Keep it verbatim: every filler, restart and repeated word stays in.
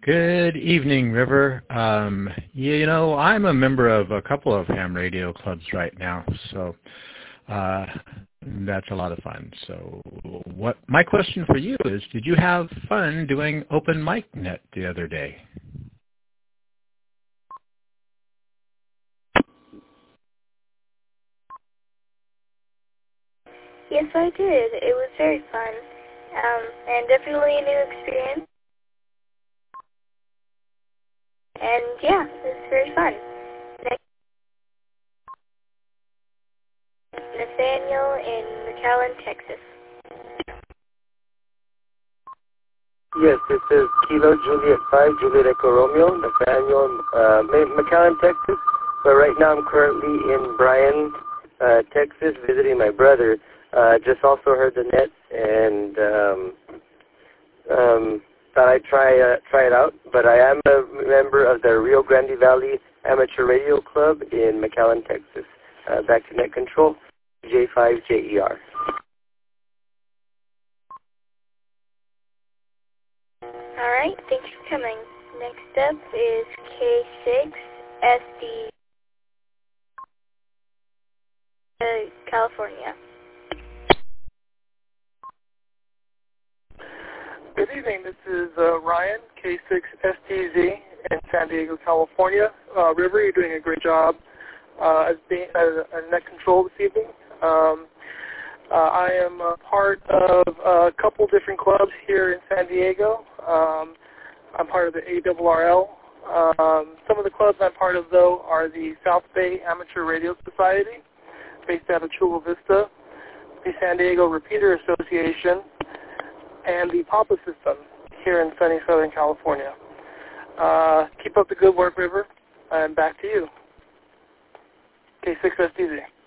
Good evening, River. Um, you know, I'm a member of a couple of ham radio clubs right now, so uh, that's a lot of fun. So what my question for you is, did you have fun doing Open Mic Net the other day? Yes, I did. It was very fun, um, and definitely a new experience. And yeah, it was very fun. Nathaniel in McAllen, Texas. Yes, this is Kilo Juliet five, Juliet Echo Romeo, Nathaniel, uh, McAllen, Texas. But right now I'm currently in Bryan, uh, Texas, visiting my brother. Uh, just also heard the net and um, um, thought I'd try uh, try it out. But I am a member of the Rio Grande Valley Amateur Radio Club in McAllen, Texas. Uh, back to Net Control, J five J E R. All right, thanks for coming. Next up is K six S D, uh, California. Good evening. This is uh, Ryan, K six S T Z in San Diego, California. Uh, River, you're doing a great job uh, as being as a net control this evening. Um, uh, I am a part of a couple different clubs here in San Diego. Um, I'm part of the A R R L. Um, some of the clubs I'm part of, though, are the South Bay Amateur Radio Society, based out of Chula Vista, the San Diego Repeater Association, and the Papa System here in sunny Southern California. Uh, keep up the good work, River, and back to you. K six S T Z.